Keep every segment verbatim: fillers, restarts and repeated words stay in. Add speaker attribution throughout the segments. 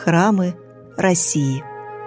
Speaker 1: храмы России.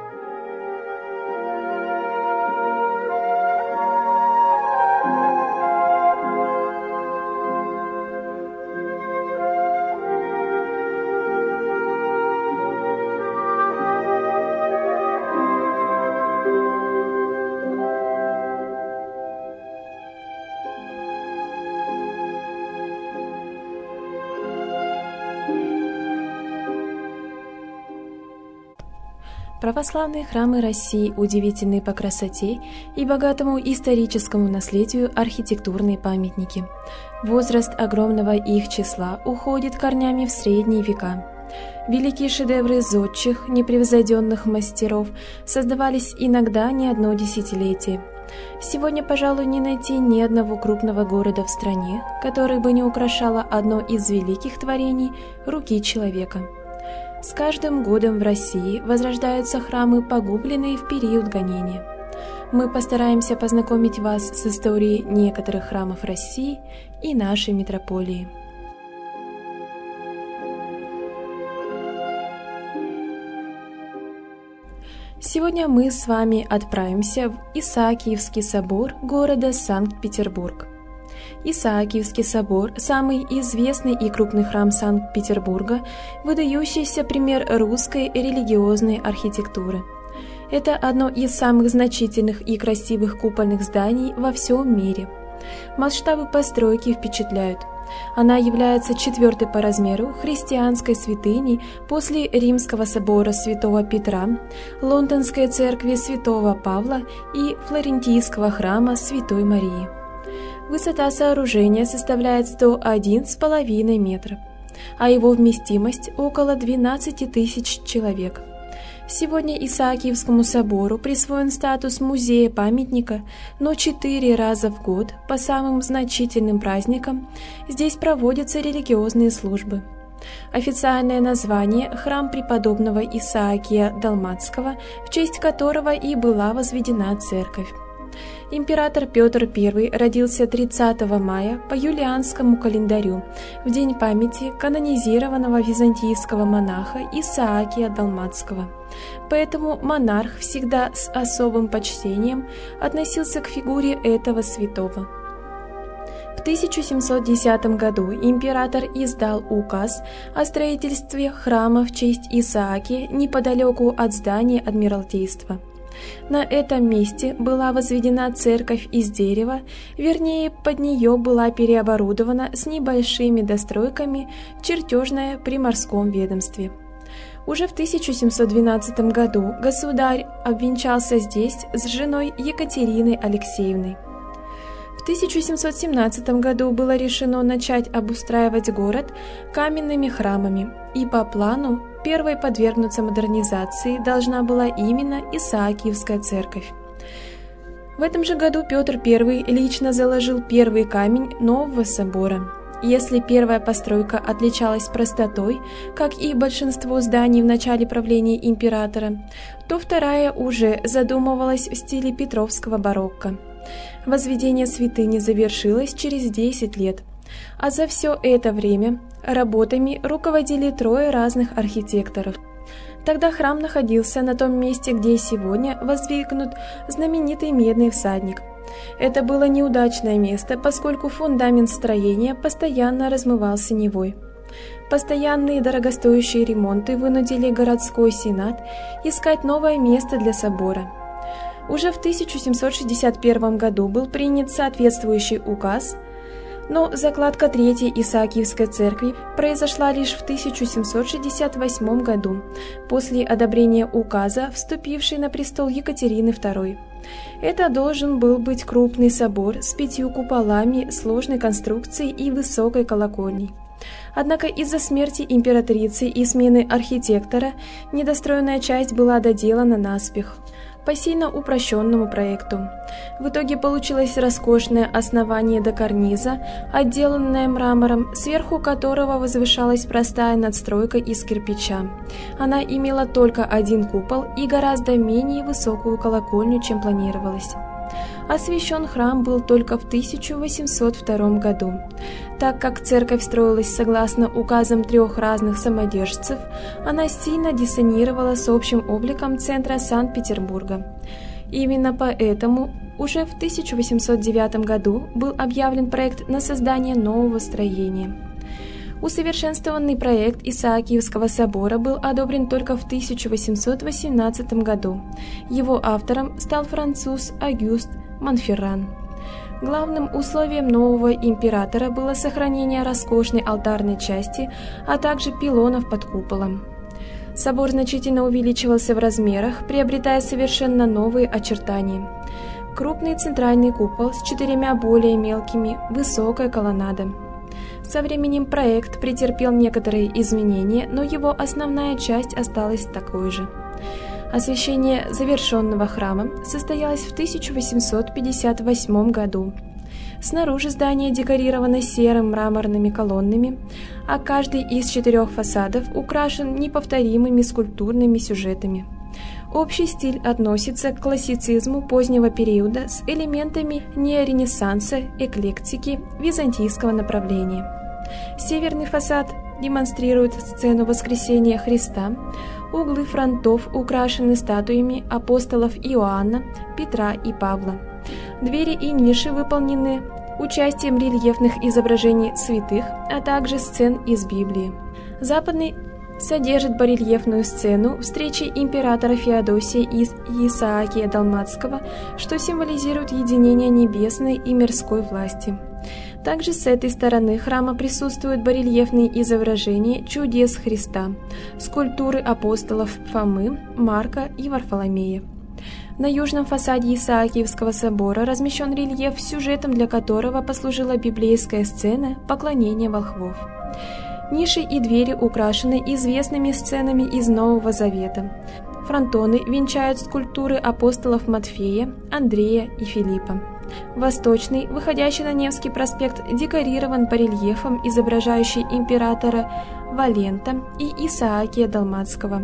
Speaker 2: Православные храмы России удивительны по красоте и богатому историческому наследию архитектурные памятники. Возраст огромного их числа уходит корнями в средние века. Великие шедевры зодчих, непревзойденных мастеров создавались иногда не одно десятилетие. Сегодня, пожалуй, не найти ни одного крупного города в стране, который бы не украшало одно из великих творений руки человека. С каждым годом в России возрождаются храмы, погубленные в период гонения. Мы постараемся познакомить вас с историей некоторых храмов России и нашей митрополии. Сегодня мы с вами отправимся в Исаакиевский собор города Санкт-Петербург. Исаакиевский собор – самый известный и крупный храм Санкт-Петербурга, выдающийся пример русской религиозной архитектуры. Это одно из самых значительных и красивых купольных зданий во всем мире. Масштабы постройки впечатляют. Она является четвертой по размеру христианской святыней после Римского собора Святого Петра, Лондонской церкви Святого Павла и Флорентийского храма Святой Марии. Высота сооружения составляет сто один с половиной метров, а его вместимость около двенадцати тысяч человек. Сегодня Исаакиевскому собору присвоен статус музея-памятника, но четыре раза в год по самым значительным праздникам здесь проводятся религиозные службы. Официальное название – храм преподобного Исаакия Далматского, в честь которого и была возведена церковь. Император Петр Первый родился тридцатого мая по юлианскому календарю, в день памяти канонизированного византийского монаха Исаакия Далматского. Поэтому монарх всегда с особым почтением относился к фигуре этого святого. В тысяча семьсот десятом году император издал указ о строительстве храма в честь Исаакия неподалеку от здания Адмиралтейства. На этом месте была возведена церковь из дерева, вернее, под нее была переоборудована с небольшими достройками чертежная при морском ведомстве. Уже в тысяча семьсот двенадцатом году государь обвенчался здесь с женой Екатериной Алексеевной. В тысяча семьсот семнадцатом году было решено начать обустраивать город каменными храмами, и по плану первой подвергнуться модернизации должна была именно Исаакиевская церковь. В этом же году Петр Первый лично заложил первый камень нового собора. Если первая постройка отличалась простотой, как и большинство зданий в начале правления императора, то вторая уже задумывалась в стиле петровского барокко. Возведение святыни завершилось через десять лет, а за все это время работами руководили трое разных архитекторов. Тогда храм находился на том месте, где сегодня воздвигнут знаменитый медный всадник. Это было неудачное место, поскольку фундамент строения постоянно размывался Невой. Постоянные дорогостоящие ремонты вынудили городской сенат искать новое место для собора. Уже в тысяча семьсот шестьдесят первом году был принят соответствующий указ, но закладка Третьей Исаакиевской церкви произошла лишь в тысяча семьсот шестьдесят восьмом году, после одобрения указа, вступившей на престол Екатерины Второй. Это должен был быть крупный собор с пятью куполами сложной конструкции и высокой колокольней. Однако из-за смерти императрицы и смены архитектора недостроенная часть была доделана наспех по сильно упрощенному проекту. В итоге получилось роскошное основание до карниза, отделанное мрамором, сверху которого возвышалась простая надстройка из кирпича. Она имела только один купол и гораздо менее высокую колокольню, чем планировалось. Освящен храм был только в тысяча восемьсот втором году. Так как церковь строилась согласно указам трех разных самодержцев, она сильно диссонировала с общим обликом центра Санкт-Петербурга. Именно поэтому уже в тысяча восемьсот девятом году был объявлен проект на создание нового строения. Усовершенствованный проект Исаакиевского собора был одобрен только в тысяча восемьсот восемнадцатом году. Его автором стал француз Агюст Монферран. Главным условием нового императора было сохранение роскошной алтарной части, а также пилонов под куполом. Собор значительно увеличивался в размерах, приобретая совершенно новые очертания. Крупный центральный купол с четырьмя более мелкими, высокая колоннада. Со временем проект претерпел некоторые изменения, но его основная часть осталась такой же. Освящение завершенного храма состоялось в тысяча восемьсот пятьдесят восьмом году. Снаружи здание декорировано серым мраморными колоннами, а каждый из четырех фасадов украшен неповторимыми скульптурными сюжетами. Общий стиль относится к классицизму позднего периода с элементами неоренессанса, эклектики, византийского направления. Северный фасад демонстрирует сцену Воскресения Христа, углы фронтов украшены статуями апостолов Иоанна, Петра и Павла. Двери и ниши выполнены участием рельефных изображений святых, а также сцен из Библии. Западный содержит барельефную сцену встречи императора Феодосия и Исаакия Далматского, что символизирует единение небесной и мирской власти. Также с этой стороны храма присутствуют барельефные изображения чудес Христа, скульптуры апостолов Фомы, Марка и Варфоломея. На южном фасаде Исаакиевского собора размещен рельеф, сюжетом для которого послужила библейская сцена поклонения волхвов. Ниши и двери украшены известными сценами из Нового Завета. Фронтоны венчают скульптуры апостолов Матфея, Андрея и Филиппа. Восточный, выходящий на Невский проспект, декорирован барельефом, изображающий императора Валента и Исаакия Далматского.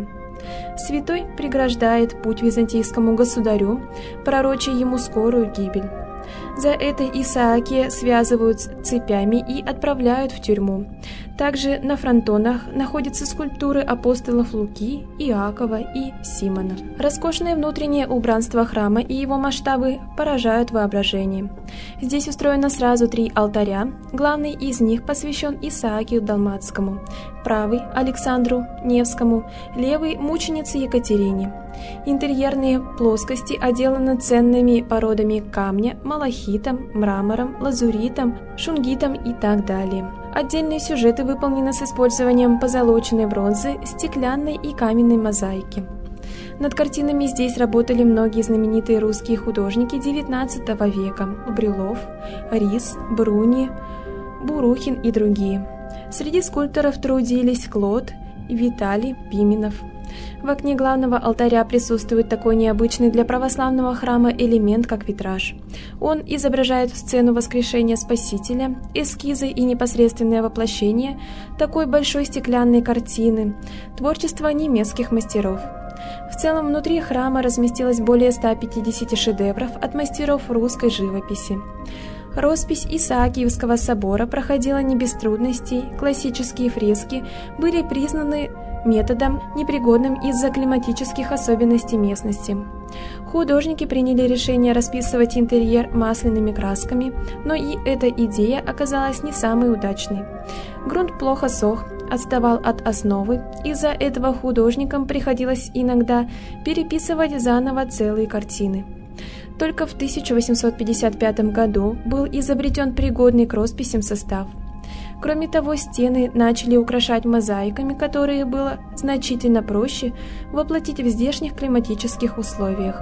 Speaker 2: Святой преграждает путь византийскому государю, пророча ему скорую гибель. За это Исаакия связывают цепями и отправляют в тюрьму. Также на фронтонах находятся скульптуры апостолов Луки, Иакова и Симона. Роскошное внутреннее убранство храма и его масштабы поражают воображение. Здесь устроено сразу три алтаря, главный из них посвящен Исаакию Далматскому, правый – Александру Невскому, левый – мученице Екатерине. Интерьерные плоскости отделаны ценными породами камня, малахитом, мрамором, лазуритом, шунгитом и так далее. Отдельные сюжеты выполнены с использованием позолоченной бронзы, стеклянной и каменной мозаики. Над картинами здесь работали многие знаменитые русские художники девятнадцатого века – Брюлов, Рис, Бруни, Бурухин и другие. Среди скульпторов трудились Клод и Виталий Пименов. В окне главного алтаря присутствует такой необычный для православного храма элемент, как витраж. Он изображает сцену воскрешения Спасителя, эскизы и непосредственное воплощение такой большой стеклянной картины, творчество немецких мастеров. В целом внутри храма разместилось более ста пятидесяти шедевров от мастеров русской живописи. Роспись Исаакиевского собора проходила не без трудностей, классические фрески были признаны методом, непригодным из-за климатических особенностей местности. Художники приняли решение расписывать интерьер масляными красками, но и эта идея оказалась не самой удачной. Грунт плохо сох, отставал от основы, из-за этого художникам приходилось иногда переписывать заново целые картины. Только в тысяча восемьсот пятьдесят пятом году был изобретен пригодный к росписям состав. Кроме того, стены начали украшать мозаиками, которые было значительно проще воплотить в здешних климатических условиях.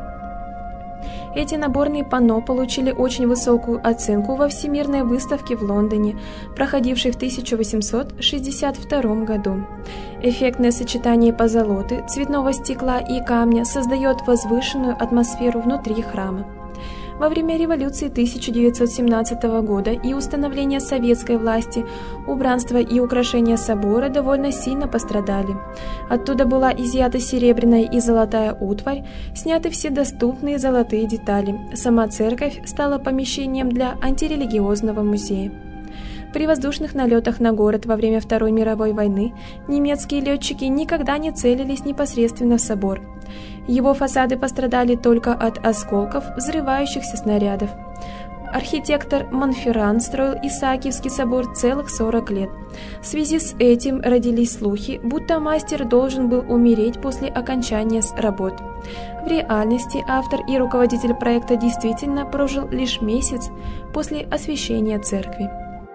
Speaker 2: Эти наборные панно получили очень высокую оценку во Всемирной выставке в Лондоне, проходившей в тысяча восемьсот шестьдесят втором году. Эффектное сочетание позолоты, цветного стекла и камня создает возвышенную атмосферу внутри храма. Во время революции тысяча девятьсот семнадцатого года и установления советской власти убранство и украшения собора довольно сильно пострадали. Оттуда была изъята серебряная и золотая утварь, сняты все доступные золотые детали. Сама церковь стала помещением для антирелигиозного музея. При воздушных налетах на город во время Второй мировой войны немецкие летчики никогда не целились непосредственно в собор. Его фасады пострадали только от осколков взрывающихся снарядов. Архитектор Монферран строил Исаакиевский собор целых сорок лет. В связи с этим родились слухи, будто мастер должен был умереть после окончания работ. В реальности автор и руководитель проекта действительно прожил лишь месяц после освящения церкви.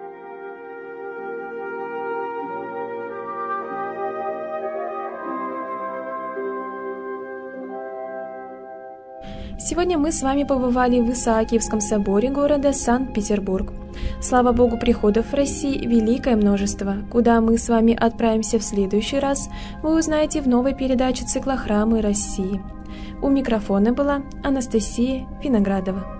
Speaker 2: Сегодня мы с вами побывали в Исаакиевском соборе города Санкт-Петербург. Слава Богу, приходов в России великое множество. Куда мы с вами отправимся в следующий раз, вы узнаете в новой передаче цикла «Храмы России». У микрофона была Анастасия Виноградова.